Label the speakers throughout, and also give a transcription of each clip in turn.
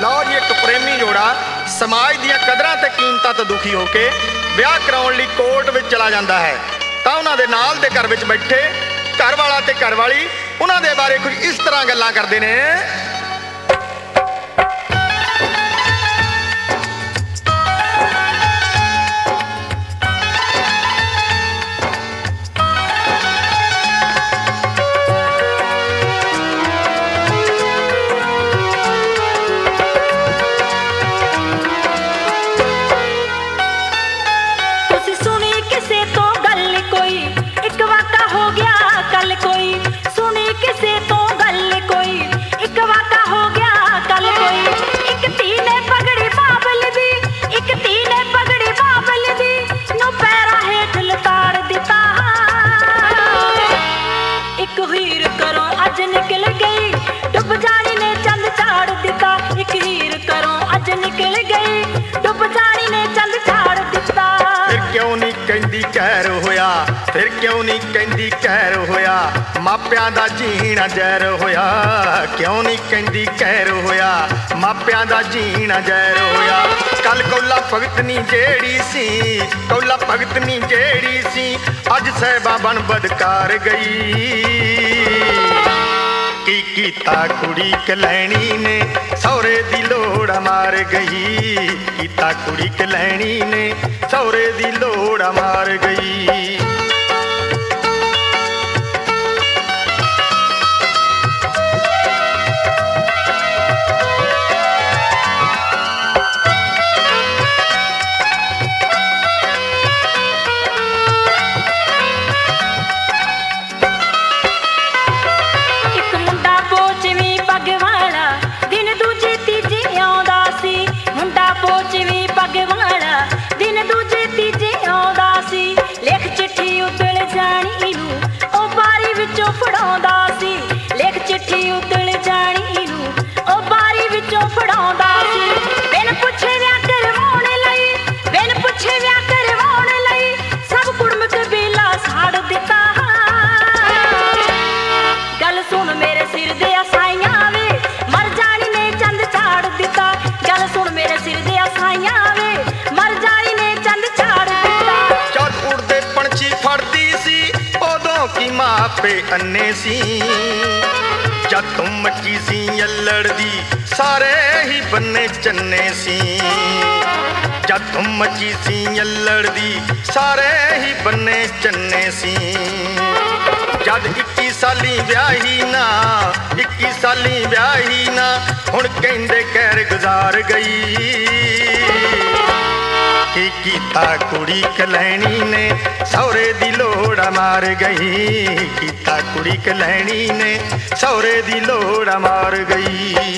Speaker 1: लो जी एक प्रेमी जोड़ा समाज ਦੀਆਂ ਕਦਰਾਂ ਤੇ ਕੀਮਤਾਂ ਤੋਂ ਦੁਖੀ ਹੋ ਕੇ ਵਿਆਹ ਕਰਾਉਣ ਲਈ ਕੋਰਟ ਵਿੱਚ ਚਲਾ ਜਾਂਦਾ ਹੈ ਤਾਂ ਉਹਨਾਂ ਦੇ ਨਾਲ ਦੇ ਘਰ ਵਿੱਚ ਬੈਠੇ ਘਰ ਵਾਲਾ ਤੇ ਘਰ ਵਾਲੀ ਉਹਨਾਂ ਦੇ ਬਾਰੇ ਕੁਝ ਇਸ ਤਰ੍ਹਾਂ ਗੱਲਾਂ ਕਰਦੇ ਨੇ। ਕਹਿਰ ਹੋਇਆ ਫਿਰ ਕਿਉਂ ਨਹੀਂ ਕਹਿੰਦੀ ਕਹਿਰ ਹੋਇਆ ਮਾਪਿਆਂ ਦਾ ਜੀਣਾ ਜ਼ਹਿਰ ਹੋਇਆ ਕਿਉਂ ਨਹੀਂ ਕਹਿੰਦੀ ਕਹਿਰ ਹੋਇਆ ਮਾਪਿਆਂ ਦਾ ਜੀਣਾ ਜ਼ਹਿਰ ਹੋਇਆ ਕੱਲ ਕੌਲਾ ਭਗਤ ਨਹੀਂ ਜਿਹੜੀ ਸੀ ਕੌਲਾ ਭਗਤ ਨਹੀਂ ਜਿਹੜੀ ਸੀ ਅੱਜ ਸਾਹਿਬਾਂ ਬਣ ਬਦਕਾਰ ਗਈ ਕੀ ਕੀਤਾ ਕੁੜੀ ਕਲੈਣੀ ਨੇ ਸਹੁਰੇ ਦੀ ਲੋੜ ਮਾਰ ਗਈ ਕੀਤਾ ਕੁੜੀ ਕਲੈਣੀ ਨੇ ਸਹੁਰੇ ਦੀ ਲੋੜ ਮਾਰ ਗਈ। ਮਾਪੇ ਅੰਨੇ ਸੀ ਜਦ ਤੂੰ ਮੱਚੀ ਸੀ ਅੱਲੜ ਦੀ ਸਾਰੇ ਹੀ ਬੰਨੇ ਚੰਨੇ ਸੀ ਜਦ ਤੂੰ ਮੱਚੀ ਸੀ ਅੱਲੜ ਦੀ ਸਾਰੇ ਹੀ ਬੰਨੇ ਚੰਨੇ ਸੀ ਜਦ 21 ਸਾਲੀ ਵਿਆਹੀ ਨਾ 21 ਸਾਲੀ ਵਿਆਹੀ ਨਾ ਹੁਣ ਕਹਿੰਦੇ ਕਹਿਰ ਗੁਜ਼ਾਰ ਗਈ ਕੀ ਕੀਤਾ ਕੁੜੀ ਕਲੈਣੀ ਨੇ ਸਹੁਰੇ ਦੀ ਲੋੜ ਮਾਰ ਗਈ ਕੀਤਾ ਕੁੜੀ ਕਲੈਣੀ ਨੇ ਸਹੁਰੇ ਦੀ ਲੋੜ ਮਾਰ ਗਈ।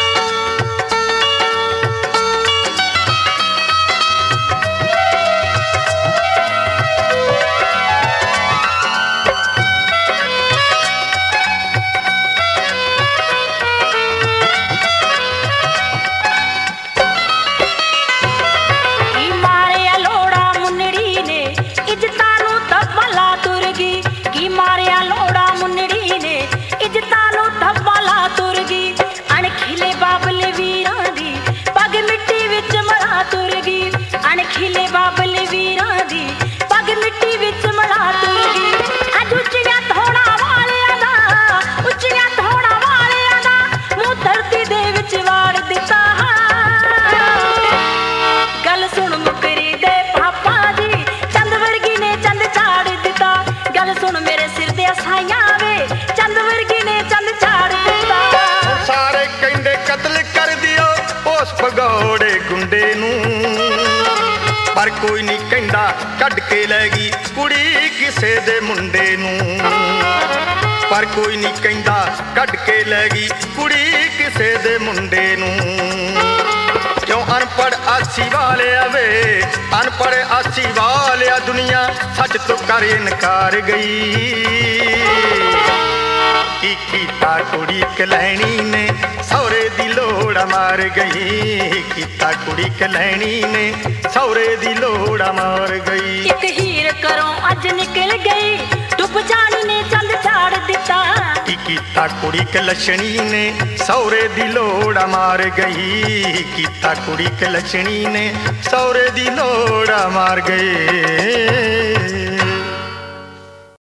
Speaker 1: ਭਗੌੜੇ ਗੁੰਡੇ ਨੂੰ ਪਰ ਕੋਈ ਨਹੀਂ ਕਹਿੰਦਾ ਕੱਢ ਕੇ ਲੈ ਗਈ ਕੁੜੀ ਕਿਸੇ ਦੇ ਮੁੰਡੇ ਨੂੰ ਪਰ ਕੋਈ ਨਹੀਂ ਕਹਿੰਦਾ ਕੱਢ ਕੇ ਲੈ ਗਈ ਕੁੜੀ ਕਿਸੇ ਦੇ ਮੁੰਡੇ ਨੂੰ ਕਿਉਂ ਅਨਪੜ੍ਹ ਆਸੀ ਵਾਲਿਆ ਵੇ ਅਨਪੜ੍ਹ ਆਸੀ ਵਾਲਿਆ ਦੁਨੀਆ ਸੱਚ ਤੋਂ ਕਰ ਇਨਕਾਰ ਗਈ ਕੀ ਕੀਤਾ ਕੁੜੀ ਕਲੈਣੀ ਨੇ ਸਹੁਰੇ ਦੀ ਲੋੜ ਲੋੜਾ ਮਾਰ ਗਈ। ਕੀਤਾ ਕੁੜੀ ਕਲੈਣੀ ਨੇ ਸੌਰੇ ਦੀ ਲੋੜਾ ਮਾਰ ਗਈ।
Speaker 2: ਇੱਕ ਹੀਰ ਘਰੋਂ ਅੱਜ ਨਿਕਲ ਗਈ, ਡੁੱਬ ਜਾਣੀ ਨੇ ਚੰਦ ਝਾੜ ਦਿੱਤਾ।
Speaker 1: ਕੀ ਕੀਤਾ ਕੁੜੀ ਕਲਛਣੀ ਨੇ ਸੌਰੇ ਦੀ ਲੋੜਾ ਮਾਰ ਗਈ। ਕੀਤਾ ਕੁੜੀ ਕਲਛਣੀ ਨੇ ਸੌਰੇ ਦੀ ਲੋੜਾ ਮਾਰ ਗਈ।